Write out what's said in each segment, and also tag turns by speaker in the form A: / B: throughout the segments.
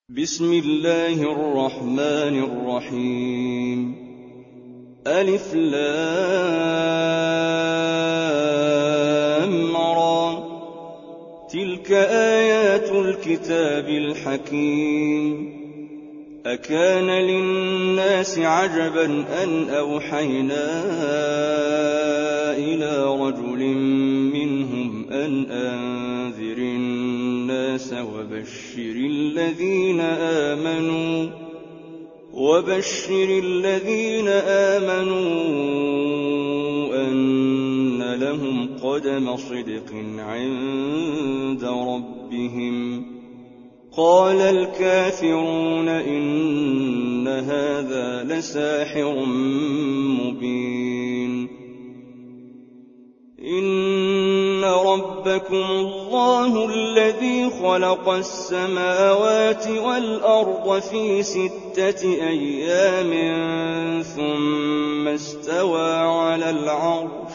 A: بسم الله الرحمن الرحيم ألف لام را تلك آيات الكتاب الحكيم أكان للناس عجبا أن أوحينا إلى رجل منهم أن أنذر الناس وبشر الذين آمنوا أن لهم قدم صدق عند ربهم قال الكافرون إن هذا لساحر مبين إن ربكم الله الذي خلق السماوات والأرض في 6 أيام ثم استوى على العرش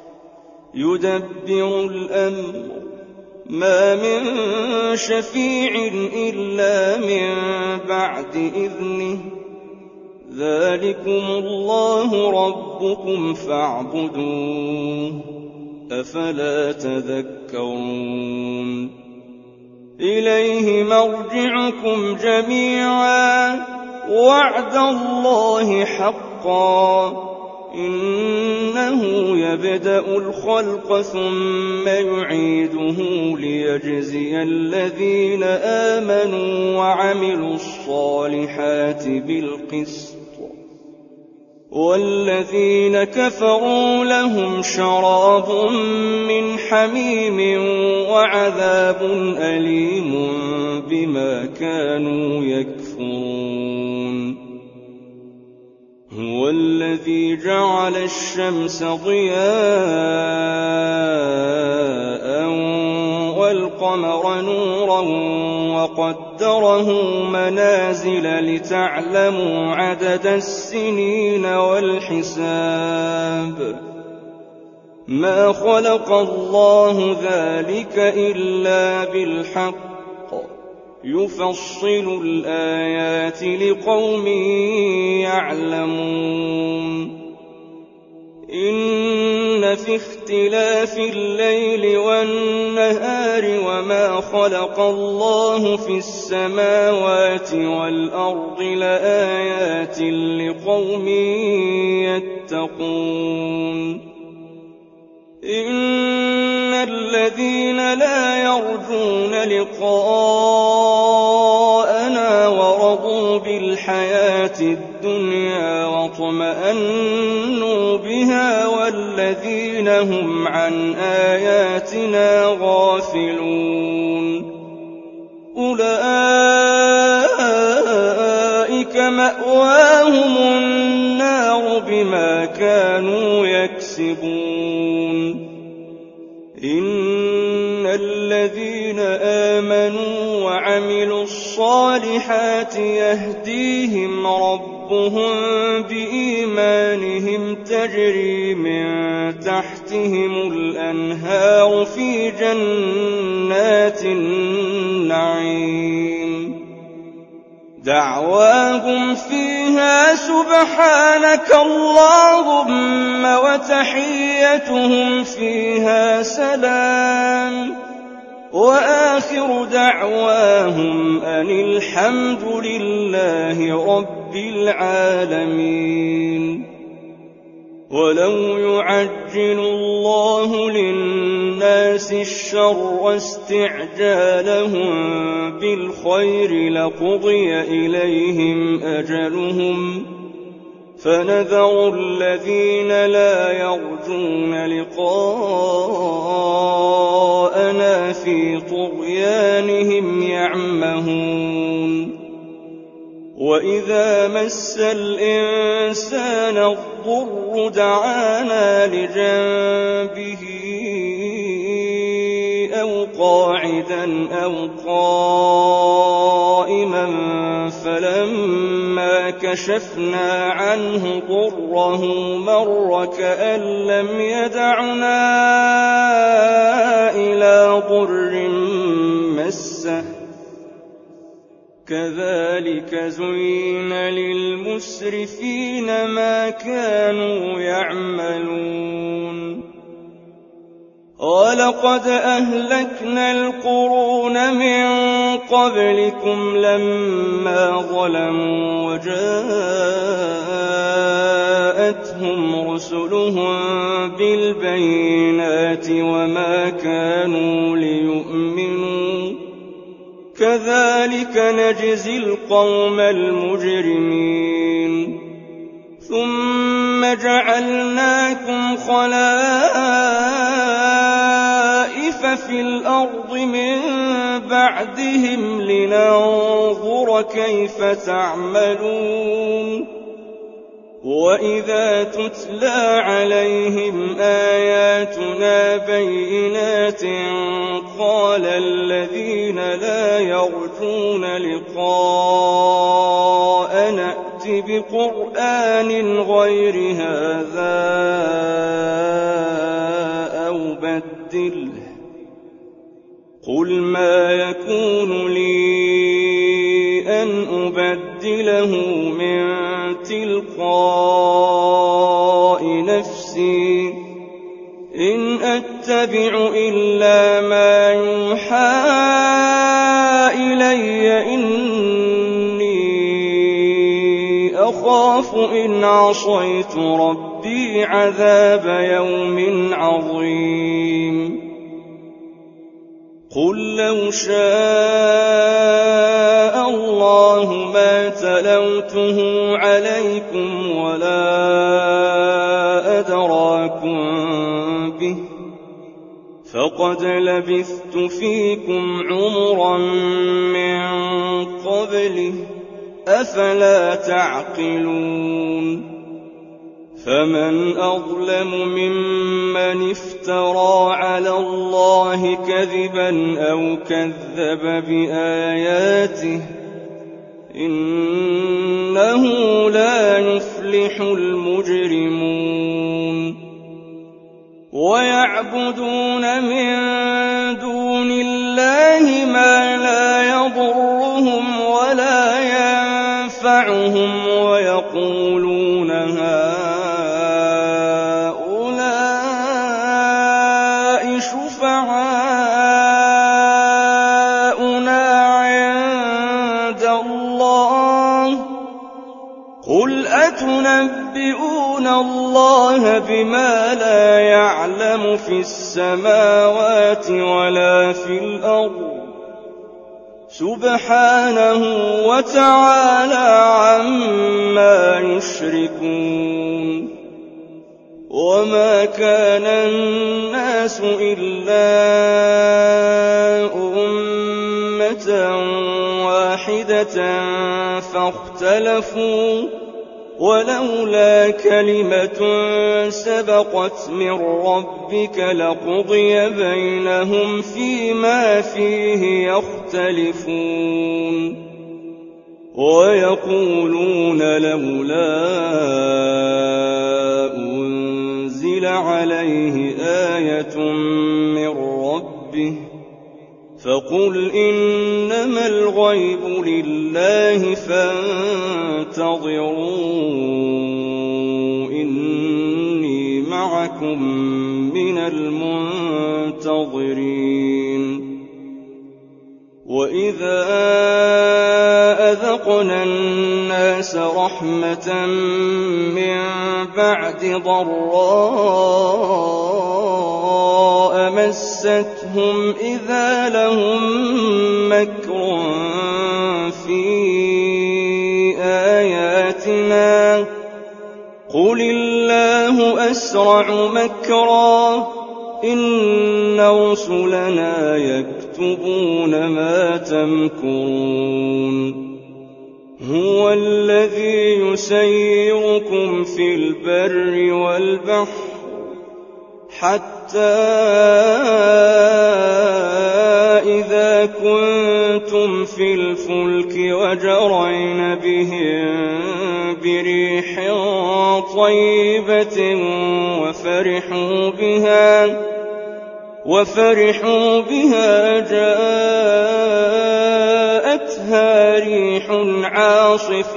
A: يدبر الأمر ما من شفيع إلا من بعد إذنه ذلكم الله ربكم فاعبدوه أفلا تذكرون إليه مرجعكم جميعا وعد الله حقا إنه يبدأ الخلق ثم يعيده ليجزي الذين آمنوا وعملوا الصالحات بالقسط والذين كفروا لهم شراب من حميم وعذاب أليم بما كانوا يكفرون هو الذي جعل الشمس ضياء والقمر نورا وقدره منازل لتعلموا عدد السنين والحساب ما خلق الله ذلك إلا بالحق يفصل الآيات لقوم يعلمون إن في اختلاف الليل والنهار وما خلق الله في السماوات والأرض لآيات لقوم يتقون إن الذين لا يرجون لقاءنا ورضوا بالحياة الدنيا واطمأنوا بها والذين هم عن آياتنا غافلون أولئك مأواهم النار بما كانوا يكسبون إن الذين آمنوا وعملوا الصالحات يهديهم ربهم بإيمانهم تجري من تحتهم الأنهار في جنات النعيم دعواهم فيها سبحانك اللهم وتحيتهم فيها سلام وآخر دعواهم أن الحمد لله رب العالمين ولو يعجل الله للناس الشر استعجالهم بالخير لقضي إليهم أجلهم فنذر الذين لا يرجون لقاءنا في طغيانهم يعمهون وإذا مس الإنسان الضر دعانا لجنبه أو قاعدا أو قائما فلما كشفنا عنه ضره مر كأن لم يدعنا إلى ضر مسه كذلك زين للمسرفين ما كانوا يعملون ولقد أهلكنا القرون من قبلكم لما ظلموا وجاءتهم رسلهم بالبينات وما كانوا ليؤمنوا كذلك نجزي القوم المجرمين ثم جعلناكم خلائف في الأرض من بعدهم لننظر كيف تعملون وإذا تتلى عليهم آياتنا بينات قال الذين لا يرجون لقاء نأت بقرآن غير هذا أو بدله قل ما يكون لي أن أبدله من تلقاء نفسي إن أتبع إلا ما يوحى إلي إني أخاف إن عصيت ربي عذاب يوم عظيم قل لو شاء الله ما تلوته عليكم ولا أدراكم به فقد لبثت فيكم عمرا من قبله أفلا تعقلون فمن أظلم ممن افترى على الله كذبا أو كذب بآياته إنه لا يفلح المجرمون ويعبدون من دون الله ما لا يضرهم ولا ينفعهم ويقولون هؤلاء شفعاؤنا عند الله قل أتنبئون الله بما لا يعلم في السماوات ولا في الأرض سبحانه وتعالى عما يشركون وما كان الناس إلا أمة واحدة فاختلفوا ولولا كلمة سبقت من ربك لقضي بينهم فيما فيه يختلفون ويقولون لولا أنزل عليه آية من ربه فقل إنما الغيب لله فانتظروا إني معكم من المنتظرين وإذا أذقنا الناس رحمة من بعد ضراء مستهم إذا لهم مكر في آياتنا قل الله أسرع مكرا إن رسلنا يكتبون ما تمكرون هو الذي يسيركم في البر والبحر حتى إذا كنتم في الفلك وجرين بهم بريح طيبة وفرحوا بها جاءتها أتتها ريح عاصف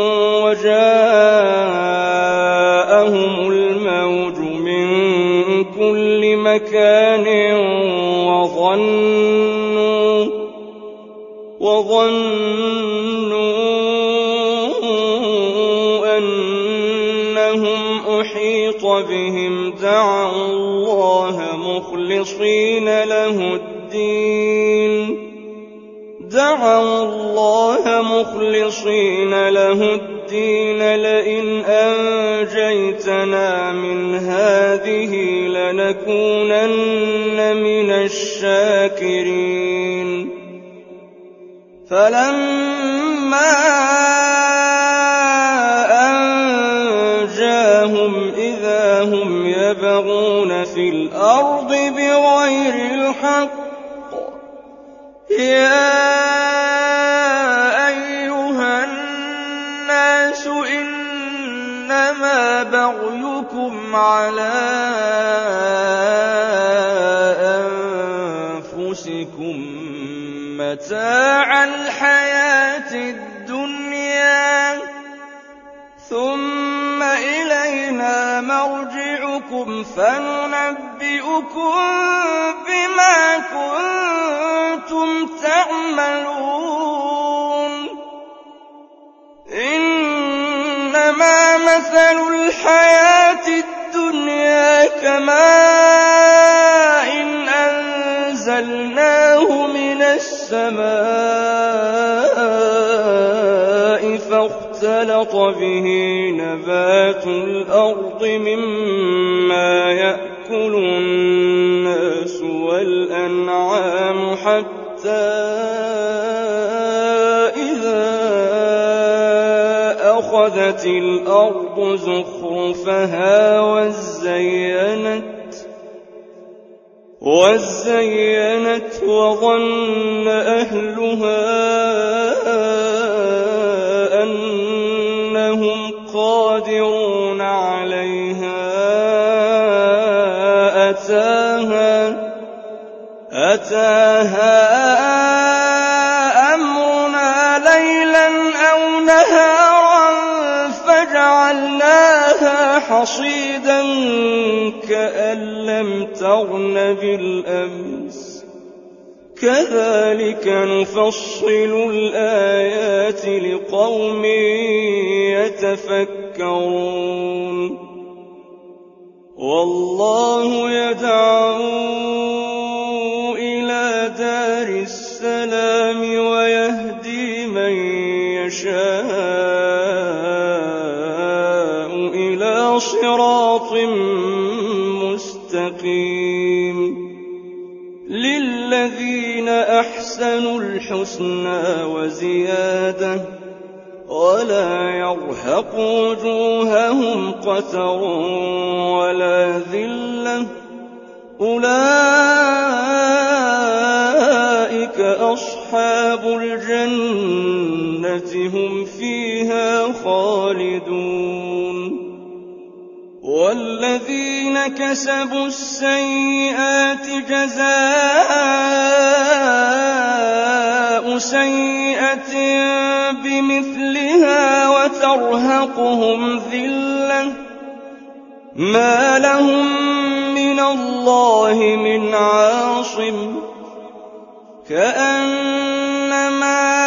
A: وجاءهم الموج من كل مكان وظنوا أنهم أحيط بهم دعوا الله مخلصين له الدين لئن أنجيتنا من هذه لنكونن من الشاكرين فلما أنجاهم إذا هم يبغون في الأرض بغير الحق يا أيها الناس إنما بغيكم على أنفسكم متاع الحياة الدنيا ثم إلينا مرجعكم فننبئكم بما كنتم تعملون إنما مثل الحياة الدنيا كماء أنزلناه من السماء فاختلط به نبات الأرض مما يأكل الناس والأنعام حتى إذا أخذت الأرض زخرفها وزينت وظن أهلها أنهم قادرون عليها أتاها أمرنا ليلا أو نهارا فجعلناها حصيدا كأن لم تغن بالأمس كذلك نفصل الآيات لقوم يتفكرون والله يدعو إلى دار السلام ويهدي من يشاء إلى صراط مستقيم للذين أحسنوا الحسنى وزيادة ولا يرهق وجوههم قتر ولا ذلة أولئك أصحاب الجنة هم فيها خالدون والذين كسبوا السيئات جزاء سيئة بمثلها وترهقهم ذلة ما لهم من الله من عاصم كأنما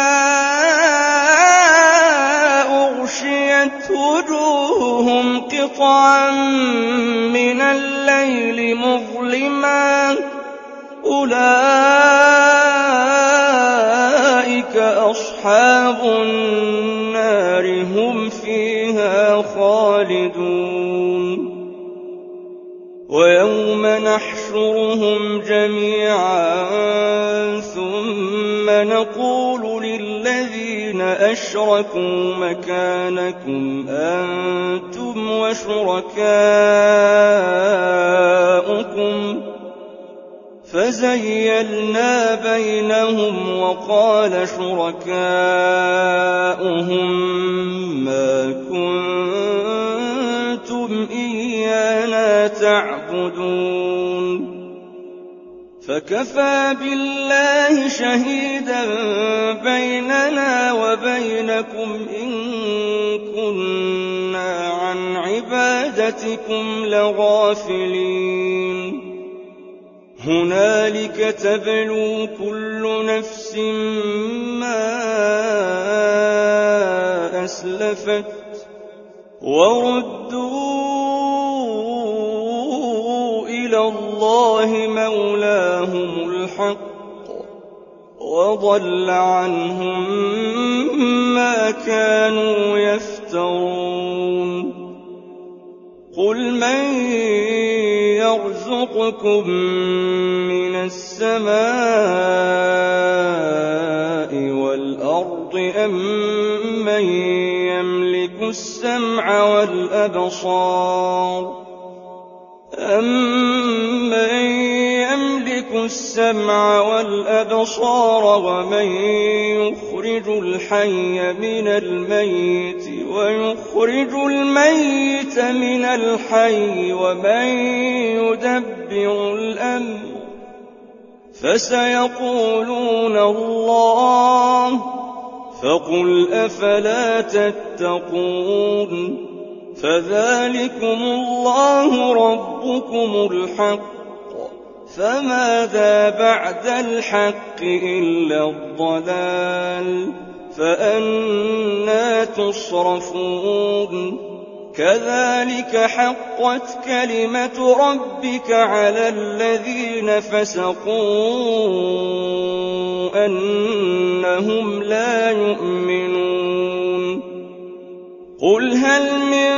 A: أغشيت وجوههم قطعا من الليل مظلما أولئك أصحاب النار هم فيها خالدون ويوم نحشرهم جميعا ثم نقول للذين أشركوا مكانكم أنتم وشركاؤكم فزيلنا بينهم وقال شركاؤهم ما كنتم إيانا تعبدون فكفى بالله شهيدا بيننا وبينكم إن كنا عن عبادتكم لغافلين هنالك تبلو كل نفس ما أسلفت وردوا إلى الله مولاهم الحق وضل عنهم ما كانوا يفترون قل من يرزقكم من السماء والأرض أم من يملك السمع والأبصار ومن يخرج الحي من الميت ويخرج الميت من الحي ومن يدبر الأمر فسيقولون الله فقل أفلا تتقون فذلكم الله ربكم الحق فماذا بعد الحق إلا الضلال فأنى تصرفون كذلك حقت كلمة ربك على الذين فسقوا أنهم لا يؤمنون قل هل من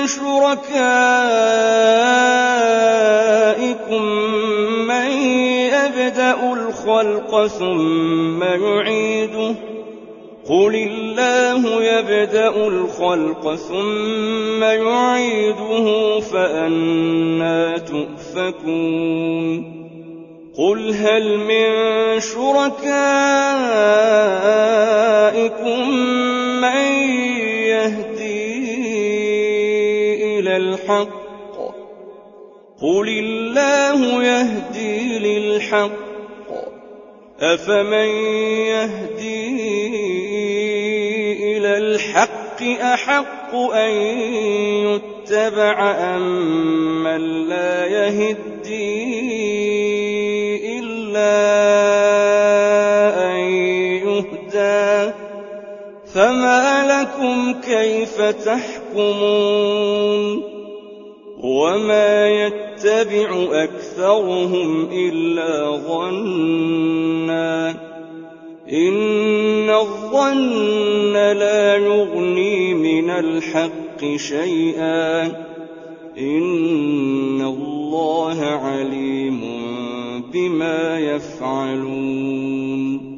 A: شركائكم من يبدأ الخلق ثم يعيده قل الله يبدأ الخلق ثم يعيده فأنى تؤفكون قل هل من شركائكم من يهدي إلى الحق قل الله يهدي للحق أفمن يهدي إلى الحق أحق أن يتبع أم من لا يهدي إلا أن يهدى فما لكم كيف تحكمون وما يتبع أكثرهم إلا ظنا إن الظن لا يغني من الحق شيئا إن الله عليم بما يفعلون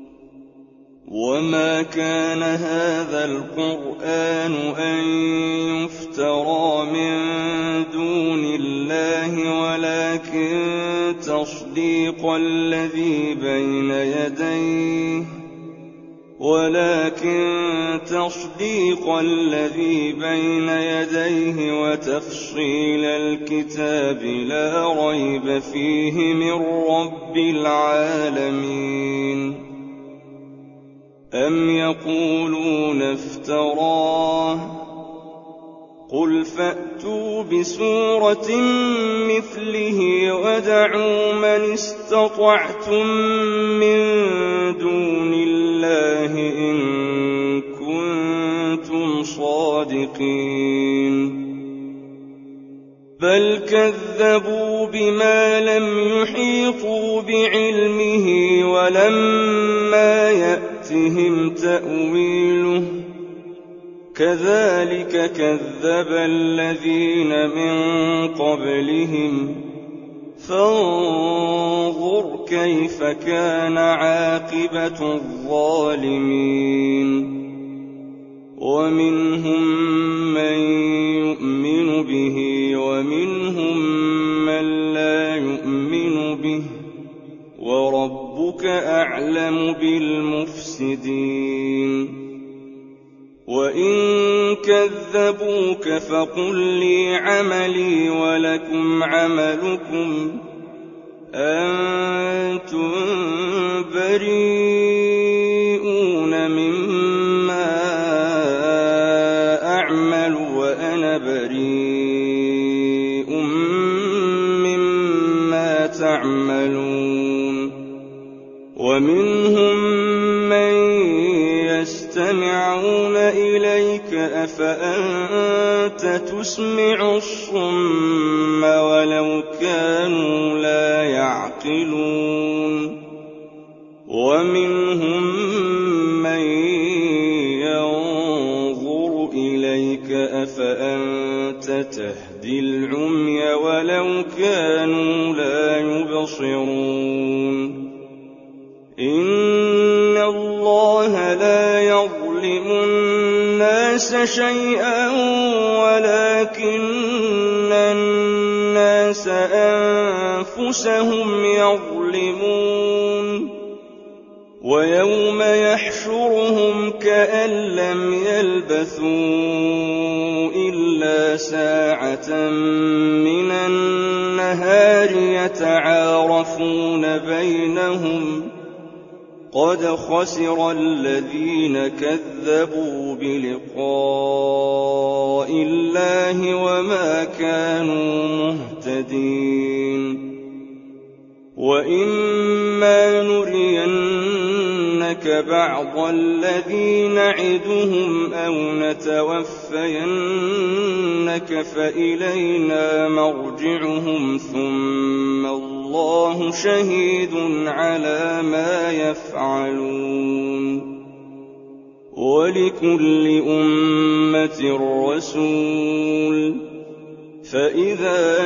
A: وما كان هذا القرآن أن يفترى من دون الله ولكن تصديق الذي بين يديه وتفصيل الكتاب لا ريب فيه من رب العالمين أم يقولون افتراه قل فأتوا بسورة مثله ودعوا من استطعتم من دون الله إن كنتم صادقين بل كذبوا بما لم يحيطوا بعلمه ولما يأتهم تأويله كذلك كذب الذين من قبلهم فانظر كيف كان عاقبة الظالمين ومنهم من يؤمن به ومنهم من لا يؤمن به وربك أعلم بالمفسدين وإن كذبوك فقل لي عملي ولكم عملكم أنتم بريئون مما أعمل وأنا بريء مما تعملون ومنهم من يستمعون إليك أفأنت تسمع الصم ولو كانوا لا يعقلون ومنهم من ينظر إليك أفأنت تهدي العمي ولو كانوا لا يبصرون إن الله لا يظلم الناس شيئا ولكن الناس أنفسهم يظلمون ويوم يحشرهم كأن لم يلبثوا إلا ساعة من النهار يتعارفون بينهم قد خسر الذين كذبوا بلقاء الله وما كانوا مهتدين وإما نرينك بعض الذي نعدهم أو نتوفينك فإلينا مرجعهم ثم الله شهيد على ما يفعلون ولكل أمة رسول فإذا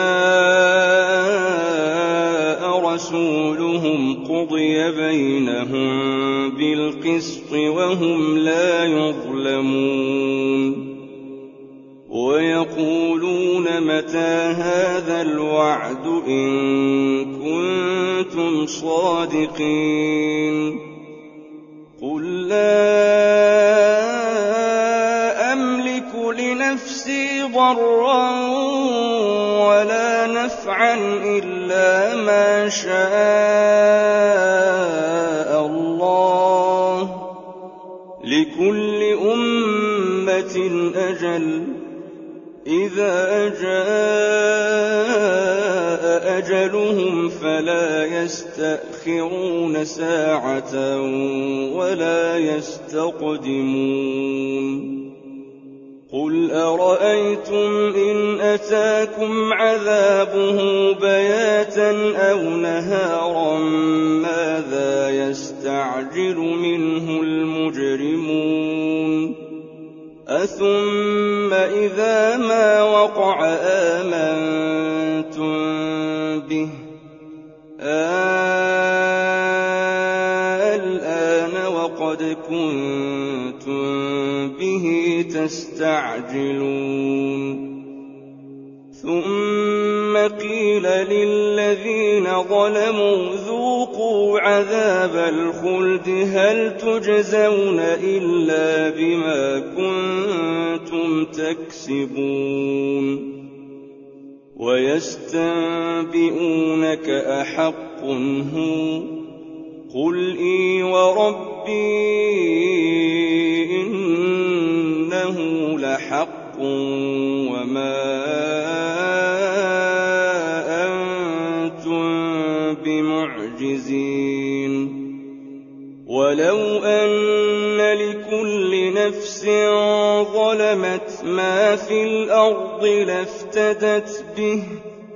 A: جاء رسولهم قضي بينهم بالقسط وهم لا يظلمون ويقولون متى هذا الوعد إن كنتم صادقين قل لا أملك لنفسي ضرا ولا نفعا إلا ما شاء الله لكل أمة أجل إذا جاء أجلهم فلا يستأخرون ساعة ولا يستقدمون قل أرأيتم إن أتاكم عذابه بياتا أو نهارا ماذا يستعجل منه المجرمون أثم إذا ما وقع آمنتم به الآن وقد كنتم به تستعجلون ثم قيل للذين ظلموا ذوقوا عذاب الخلد هل تجزون إلا بما كنتم تكسبون ويستنبئونك أحق هو قل إي وربي إنه لحق وما أنتم بمعجزين ولو أن لكل نفس ظلمت ما في الأرض لافتدت به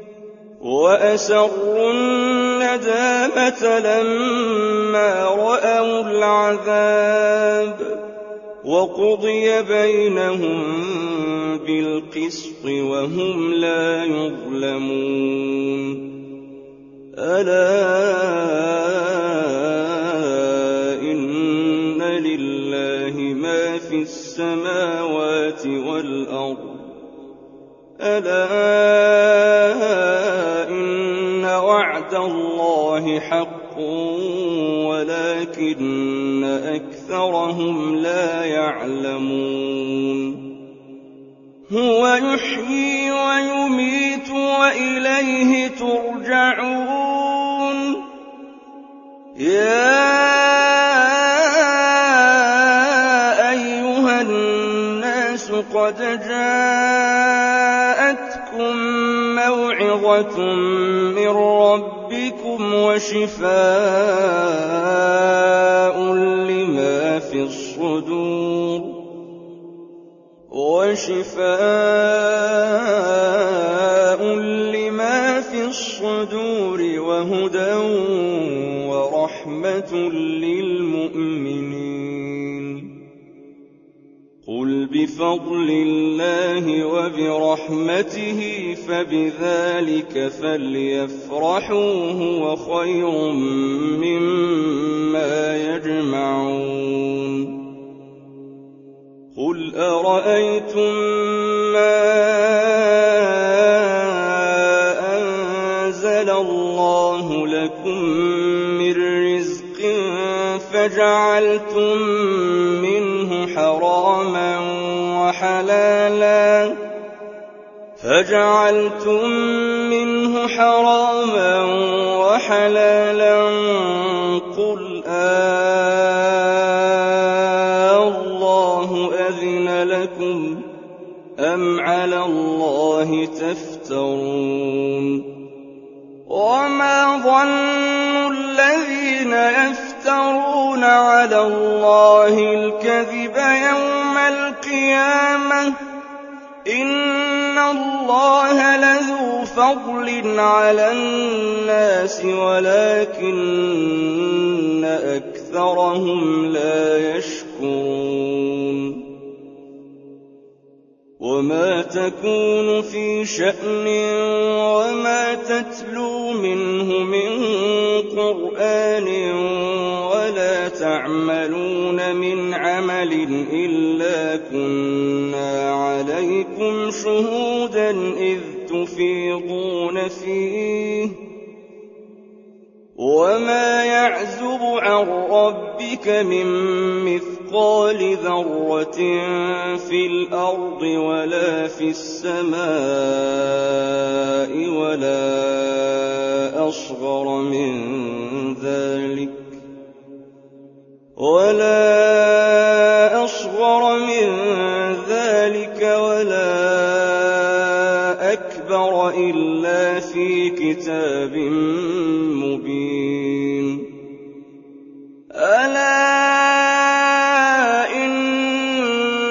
A: وأسروا الندامة لما رأوا العذاب وقضي بينهم بالقسط وهم لا يظلمون ألا إن لله ما في السماوات والأرض ألا إن وعد الله حق ولكن أكثرهم لا يعلمون هو يحيي ويميت وإليه ترجعون يَا أَيُّهَا النَّاسُ قَدْ جَاءَتْكُم مَّوْعِظَةٌ مِّن رَّبِّكُمْ وَشِفَاءٌ لِّمَا فِي الصُّدُورِ وَهُدًى وَرَحْمَةٌ لِّلْمُؤْمِنِينَ قُلْ بِفَضْلِ اللَّهِ وَبِرَحْمَتِهِ فَبِذَٰلِكَ فَلْيَفْرَحُوا هُوَ خَيْرٌ مِّمَّا يَجْمَعُونَ قُلْ أَرَأَيْتُم مَّا أَنزَلَ اللَّهُ لَكُم مِّن رِّزْقٍ فَجَعَلْتُم مِّنْهُ حَرَامًا وَحَلَالًا قُلْ اللَّهُ أَذِنَ لَكُمْ أَمْ عَلَى اللَّهِ تَفْتَرُونَ وَمَا ظَنُّ الَّذِينَ يَفْتَرُونَ عَلَى اللَّهِ الْكَذِبَ يَوْمَ الْقِيَامَةِ ۗ إِنَّ اللَّهَ لَذُو فَضْلٍ عَلَى النَّاسِ وَلَٰكِنَّ أَكْثَرَهُمْ لَا يَشْكُرُونَ وَمَا تَكُونُ فِي شَأْنٍ وَمَا تَتْلُو مِنْهُ مِن قُرْآنٍ وَلَا تَعْمَلُونَ مِنْ عَمَلٍ إِلَّا كُنَّا عَلَيْكُمْ شُهُودًا إِذْ تُفِيضُونَ فِيهِ ۚ وَمَا يَعْزُبُ عَن رَّبِّكَ مِن مِّثْقَالِ ذَرَّةٍ فِي الْأَرْضِ وَلَا فِي السَّمَاءِ وَلَا أَصْغَرَ مِن ذَٰلِكَ وَلَا أَكْبَرَ إِلَّا فِي كِتَابٍ مُّبِينٍ أَلَا إِنَّ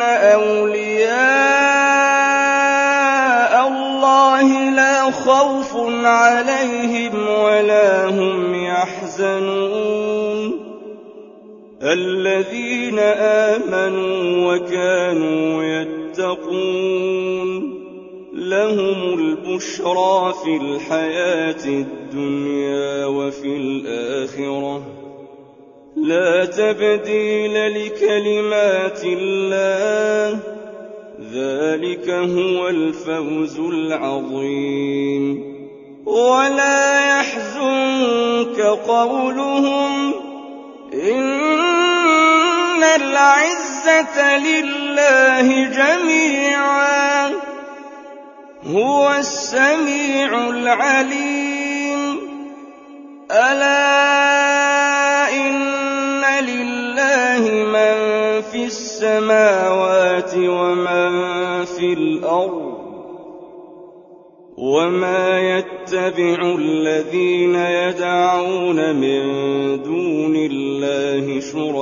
A: أَوْلِيَاءَ اللَّهِ لَا خَوْفٌ عَلَيْهِمْ وَلَا هُمْ يَحْزَنُونَ الَّذِينَ آمَنُوا وَكَانُوا يَتَّقُونَ لَهُمُ الْبُشْرَىٰ فِي الْحَيَاةِ الدُّنْيَا وَفِي الْآخِرَةِ ۖ لَا تَبْدِيلَ لِكَلِمَاتِ اللَّهِ ۚ ذَٰلِكَ هُوَ الْفَوْزُ الْعَظِيمُ وَلَا يَحْزُنكَ قَوْلُهُمْ ۘ إِنَّ الْعِزَّةَ لِلَّهِ جَمِيعًا ۚ هُوَ السَّمِيعُ الْعَلِيمُ أَلَا إِنَّ لِلَّهِ مَن فِي السَّمَاوَاتِ وَمَن فِي الْأَرْضِ ۗ وَمَا يَتَّبِعُ الَّذِينَ يَدْعُونَ مِن دُونِ اللَّهِ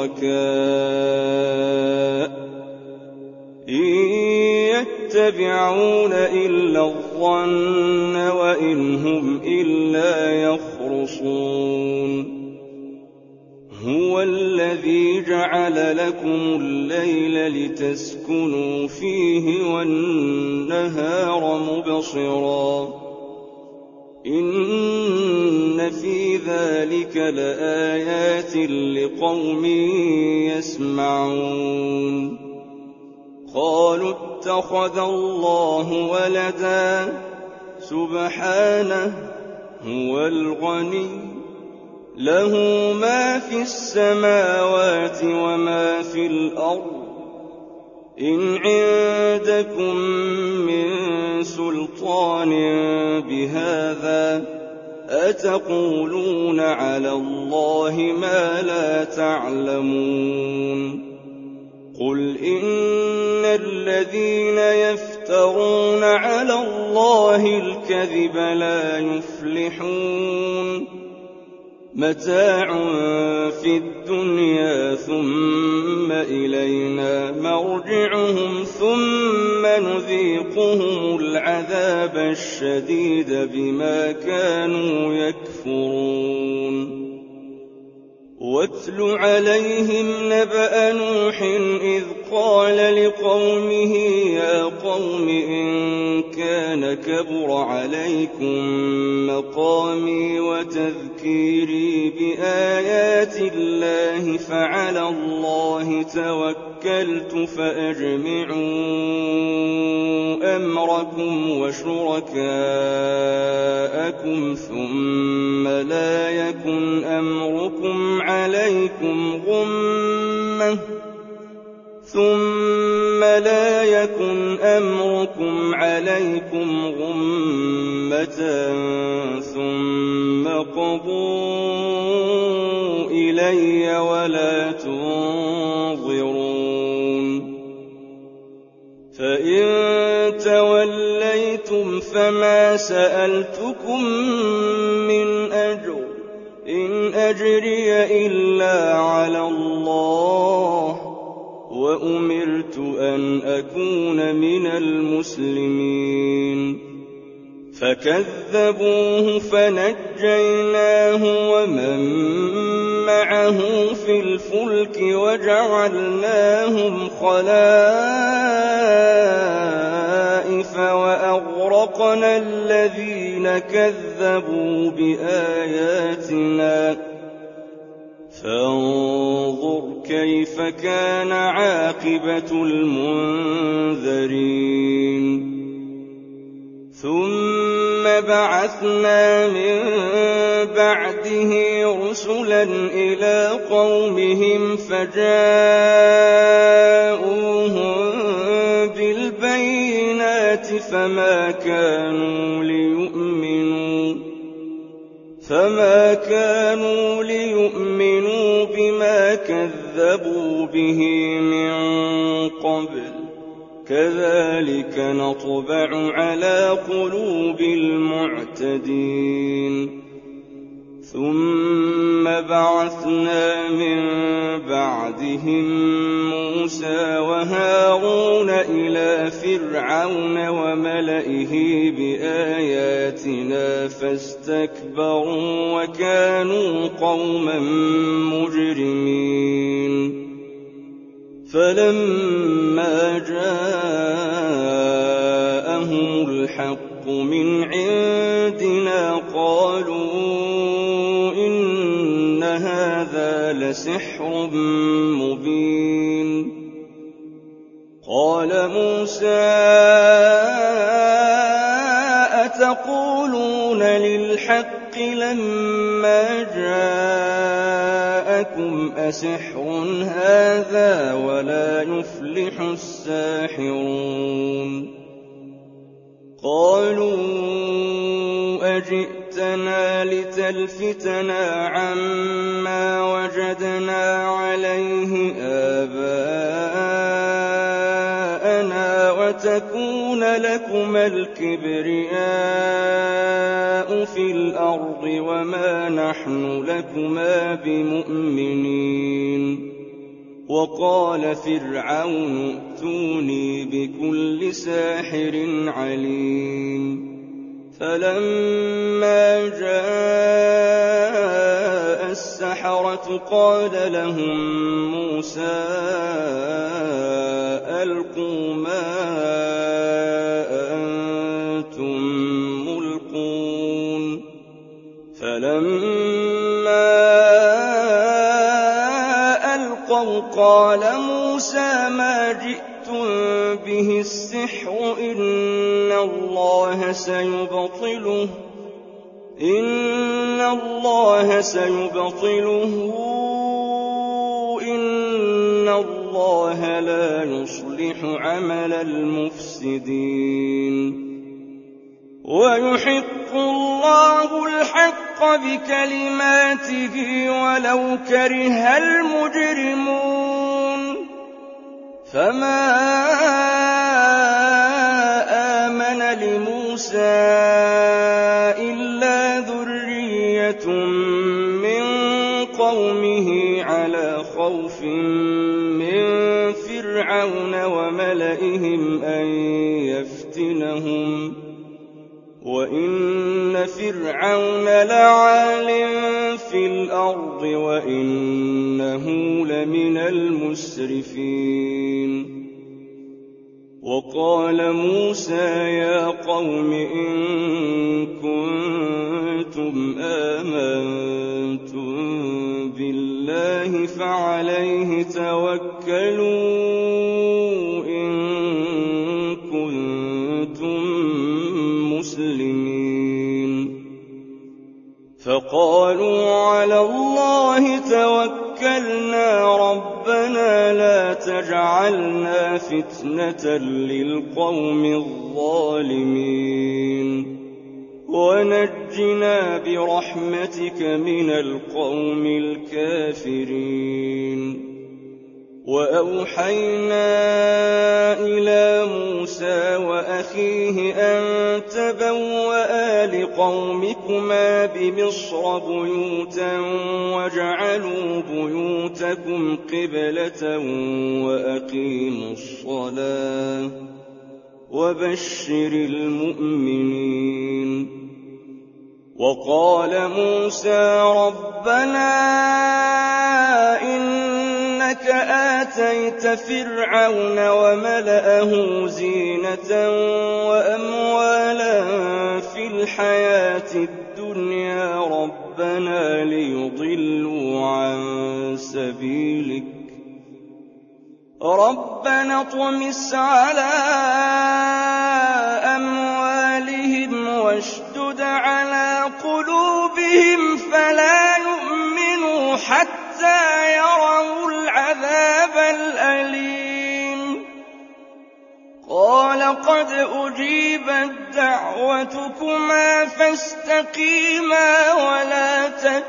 A: شُرَكَاءَ إِن يَتَّبِعُونَ إِلَّا الظَّنَّ وَإِنْ هُمْ إِلَّا يَخْرُصُونَ هُوَ الَّذِي جَعَلَ لَكُمُ اللَّيْلَ لِتَسْكُنُوا فِيهِ وَالنَّهَارَ مُبْصِرًا ۚ إِنَّ فِي ذَٰلِكَ لَآيَاتٍ لِّقَوْمٍ يَسْمَعُونَ قَالُوا اتَّخَذَ اللَّهُ وَلَدًا ۗ سُبْحَانَهُ ۖ هُوَ الْغَنِيُّ ۖ لَهُ مَا فِي السَّمَاوَاتِ وَمَا فِي الْأَرْضِ ۚ إِنْ عِندَكُم مِّن سُلْطَانٍ بِهَٰذَا ۚ أتقولون على الله ما لا تعلمون قل إن الذين يفترون على الله الكذب لا يفلحون متاع في الدنيا ثم إلينا مرجعهم ثم نذيقهم العذاب الشديد بما كانوا يكفرون واتل عليهم نبأ نوح إذ قال لقومه يا قوم إن كان كبر عليكم مقامي وتذكيري بآيات الله فعلى الله توكلت فأجمعوا أمركم وشركاءكم ثم لا يكن أمركم عليكم غمة ثم قضوا إلي ولا تنظرون فإن توليتم فما سألتكم من أجر إن أجري إلا على الله وأمرت أن أكون من المسلمين فكذبوه فنجيناه ومن معه في الفلك وجعلناهم خلائف وأغرقنا الذين كذبوا بآياتنا فانظر كيف كان عاقبة المنذرين ثم بعثنا من بعده رسلا إلى قومهم فجاءوهم بالبينات فما كانوا ليؤمنوا بما كذبوا به من قبل كذلك نطبع على قلوب المعتدين ثم بعثنا من بعدهم موسى وهارون إلى فرعون وملئه بآياتنا فاستكبروا وكانوا قوما مجرمين فلما جاءهم الحق من عندنا قالوا إن هذا لسحر مبين قال موسى أتقولون للحق لما جاءكم أسحر هذا ولا يفلح الساحرون قالوا أجئتنا لتلفتنا عما وجدنا عليه آباءنا وتكون لكما الكبرياء في الأرض وما نحن لكما بمؤمنين وقال فرعون ائتوني بكل ساحر عليم فلما جاء السحرة قال لهم موسى ألقوا ما أنتم ملقون فلما ألقوا قال موسى ما جئتم به السحر إن الله سيبطله إن الله لا يصلح عمل المفسدين ويحق الله الحق بكلماته ولو كره المجرمون فما آمن لموسى إلا ذرية من قومه على خوف من فرعون وملئهم أن يفتنهم وإن فرعون لعال في الأرض وإنه لمن المسرفين وقال موسى يا قوم إن كنتم آمنتم بالله فعليه توكلوا إن كنتم مسلمين فقالوا على الله توكلنا ربنا لا تجعلنا فتنة للقوم الظالمين ونجنا برحمتك من القوم الكافرين وأوحينا إلى موسى وأخيه أن تبوأ لقومكما بمصر بيوتا واجعلوا بيوتكم قبلة وأقيموا الصلاة وبشر المؤمنين وقال موسى ربنا إنك آتيت فرعون وملأه زينة وأموالا في الحياة الدنيا ربنا ليضلوا عن سبيلك ربنا اطمس على أموالهم واشدد على قلوبهم فلا يؤمنوا حتى يروا العذاب الأليم قال قد أجيبت دعوتكما فاستقيما ولا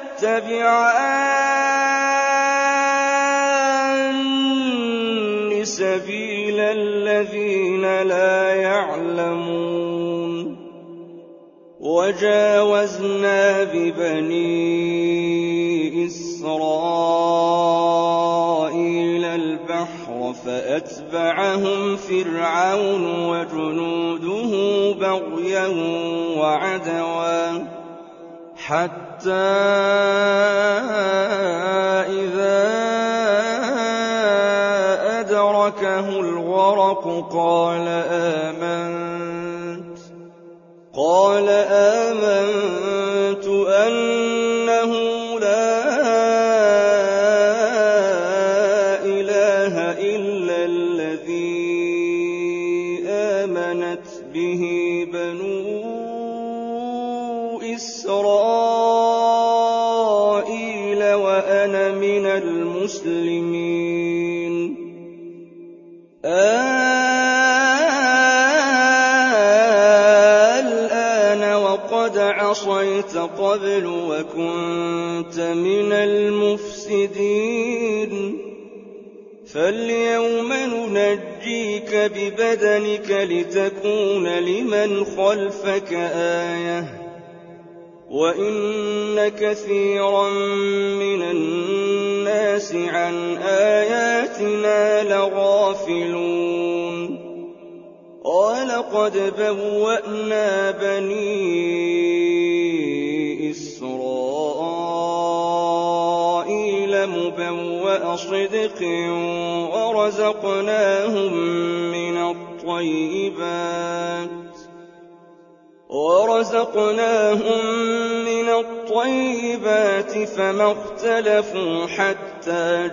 A: تتبعان سبيل الذين لا يعلمون وجاوزنا ببني إسرائيل البحر فأتبعهم فرعون وجنوده بغيا وعدوا حتى إذا أدركه الغرق قال آمنت أنه لا إله إلا الذي آمنت به بنو إسرائيل وأنا من المسلمين الآن وقد عصيت قبل وكنت من المفسدين فاليوم ننجيك ببدنك لتكون لمن خلفك آية وإن كثيرا من الناس عن آياتنا لغافلون ولقد بوأنا بني إسرائيل مبوأ صدق ورزقناهم من الطيبات فما اختلفوا حتى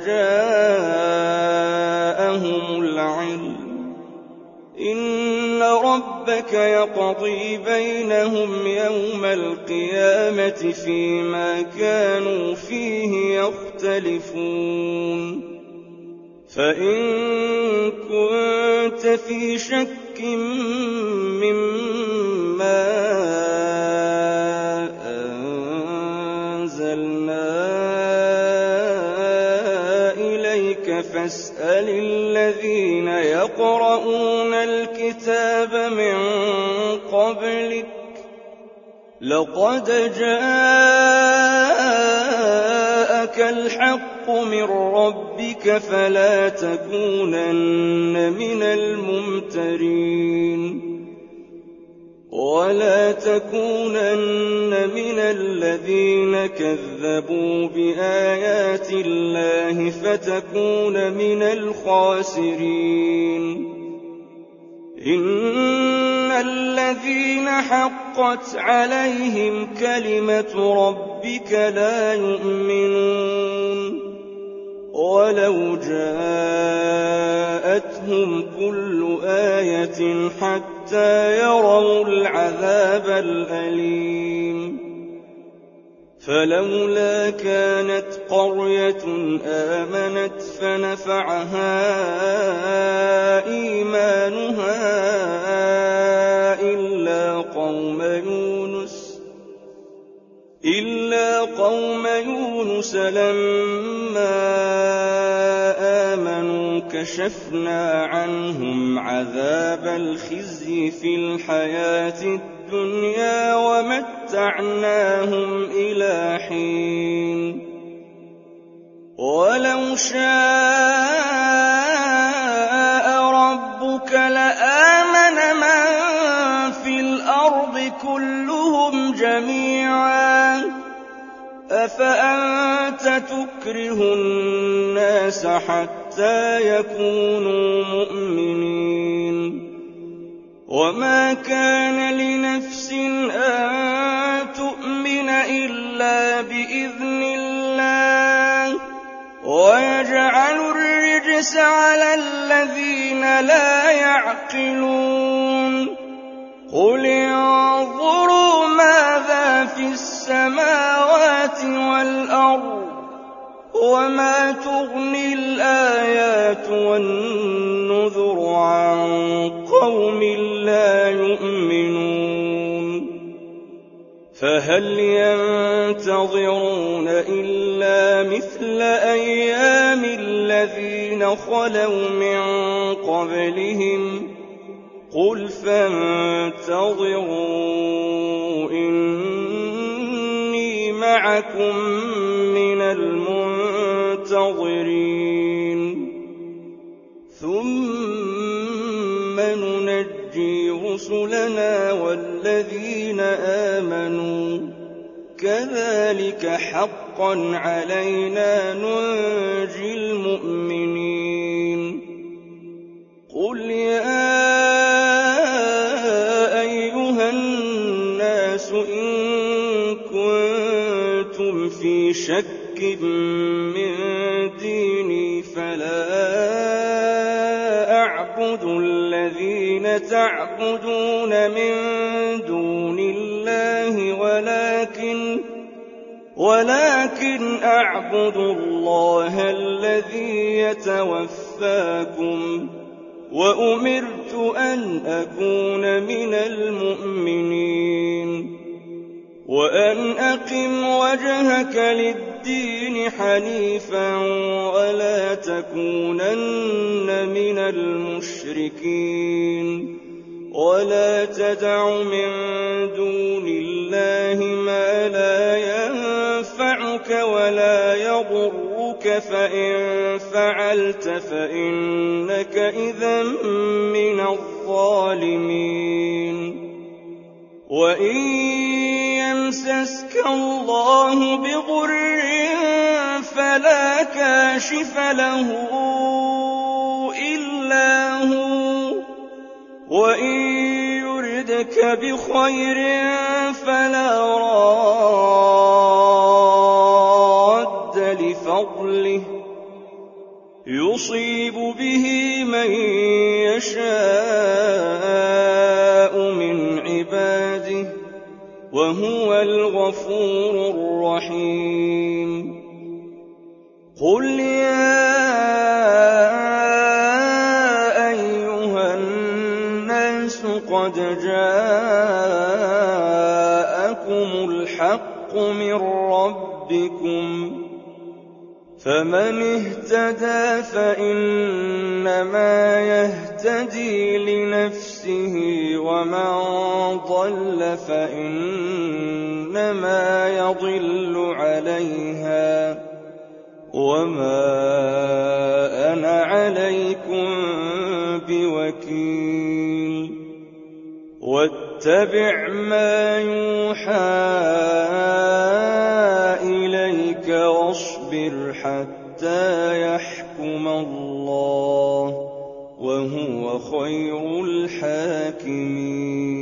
A: جاءهم العلم إن ربك يقضي بينهم يوم القيامة فيما كانوا فيه يختلفون فإن كنت في شك مما يقرؤون الكتاب من قبلك لقد جاءك الحق من ربك فلا تكونن من الممترين ولا تكونن من الذين كذبوا بآيات الله فتكون من الخاسرين إن الذين حقت عليهم كلمة ربك لا يؤمنون ولو جاءتهم كل آية حتى يروا العذاب الأليم فلولا كانت قرية آمنت فنفعها إيمانها إلا قوم يونس لما آمنوا كشفنا عنهم عذاب الخزي في الحياة الدنيا ومتعناهم إلى حين ولو شاء ربك لآمن من في الأرض كلهم جميعا أفأنت تكره الناس حتى يكونوا مؤمنين وما كان لنفس أن تؤمن إلا بإذن الله ويجعل الرجس على الذين لا يعقلون قل انظروا ماذا في السماوات والأرض وما تغني الآيات والنذر عن قوم لا يؤمنون فهل ينتظرون إلا مثل أيام الذين خلوا من قبلهم قل فانتظروا إني معكم من المنتظرين ثم ننجي رسلنا والذين آمنوا كذلك حقا علينا ننجي المؤمنين قل يا أيها الناس إن كنتم في شك من ديني فلا أعبد الذين تعبدون من دون الله ولكن أعبد الله الذي يتوفاكم وأمرت أن أكون من المؤمنين وأن أقم وجهك للدين حنيفا ولا تكونن من المشركين ولا تدع من دون الله ما لا ينفعك ولا يضرك فإن فعلت فإنك إذا من الظالمين وإن يمسسك الله بضر فلا كاشف له إلا هو وإن يردك بخير فلا راد لفضله يصيب به من يشاء من عباده وهو الغفور الرحيم قل يا أيها الناس قد جاءكم الحق من ربكم فمن اهتدى فإنما يهتدي لنفسه ومن ضل فإنما يضل عليها وما أنا عليكم بوكيل واتبع ما يوحى إليك واصبر حتى يحكم الله وهو خير الحاكمين